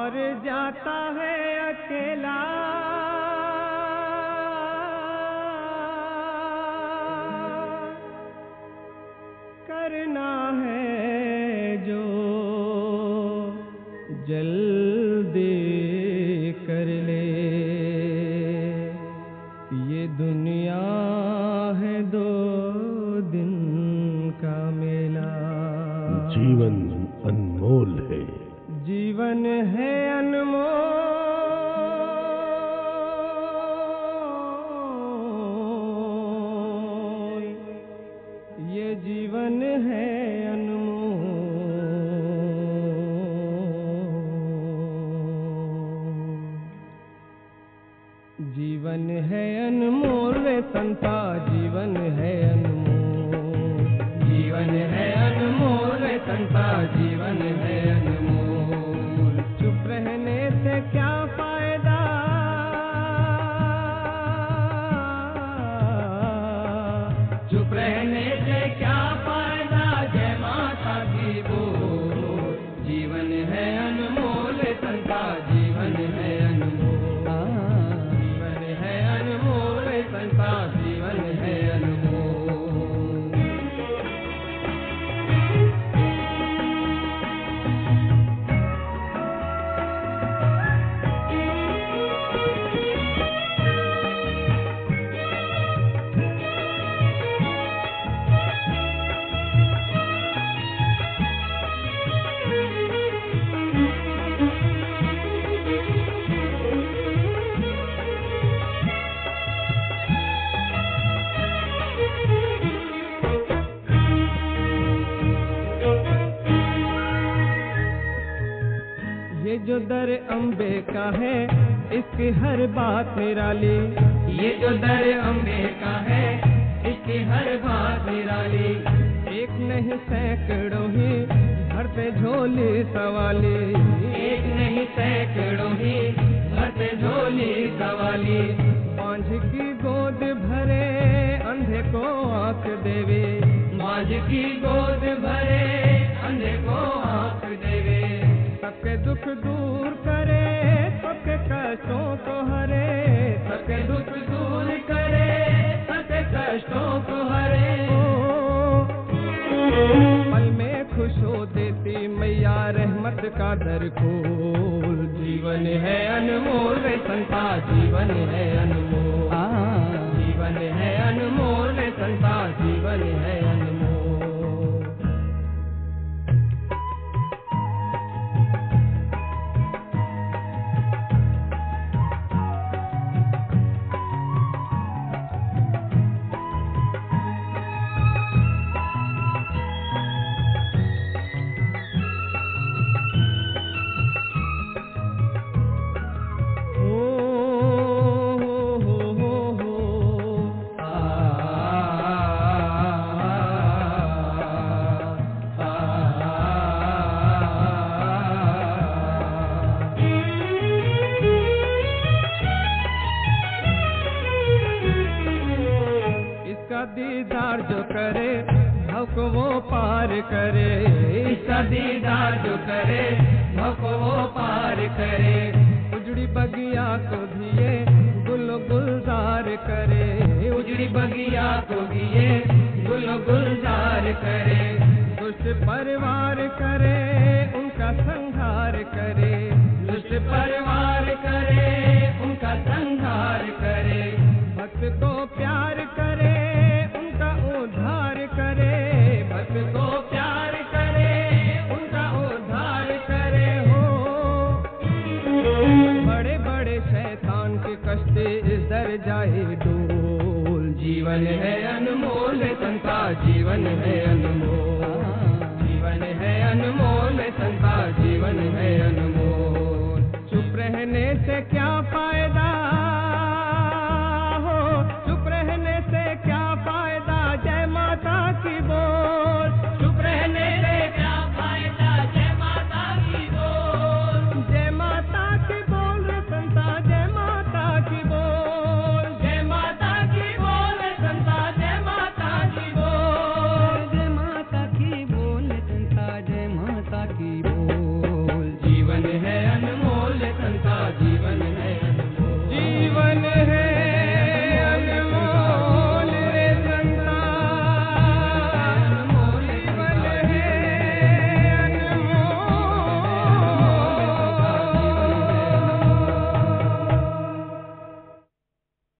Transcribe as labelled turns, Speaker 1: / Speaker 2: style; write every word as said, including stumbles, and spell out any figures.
Speaker 1: और जाता है अकेला, करना है जो जल्दी कर ले। ये दुनिया है दो दिन का मेला।
Speaker 2: जीवन अनमोल है,
Speaker 1: जीवन है अनमोल, ये जीवन है अनमोल। जीवन है अनमोल रे संता, जीवन है अनमोल। जीवन है अनमोल रे संता, जीवन है अनमोल। चुप रहने से क्या फायदा, चुप रहने से क्या फायदा, जय माता की बोल। जीवन है अनमोल रे संता, जीवन है अनमोल। जीवन है अनमोल रे संता, जीवन है अनमोल। ये जो दर अम्बे का है, इसकी हर बात निराली। ये जो दर अम्बे का है, इसकी हर बात निराली। एक नहीं सैकड़ों ही भरते झोली सवाली। एक नहीं सैकड़ों ही भरते झोली सवाली। मांझ की गोद भरे अंधे को आंख देवे। मांझ की गोद भरे अंधे को आंख देवे। सबके दुख दूर करे, सबके कष्टों को हरे। सबके दुख दूर करे, सबके कष्टों को हरे। पल में खुश हो देती मैया रहमत का दर खोल। जीवन है अनमोल रे संता, जीवन है अनमोल। जीवन है अनमोल रे संता, जीवन है अनमोल। दीदार जो करे भव को वो पार करे। इसका दीदार जो करे भव को वो पार करे। उजड़ी बगिया को भी ये गुल गुलजार करे। उजड़ी बगिया को भी ये गुल गुलजार करे। दुष्ट परिवार करे उनका संहार करे। दुष्ट परिवार करे उनका संहार करे। भक्त को प्यार करे उनका उद्धार करे। भक्त को प्यार करे उनका उद्धार करे। हो बड़े बड़े शैतान के कष्ट इस दर जाए डोल। जीवन है अनमोल संता, जीवन है अनमोल। जीवन है अनमोल संता, जीवन है अनमोल। चुप रहने से क्या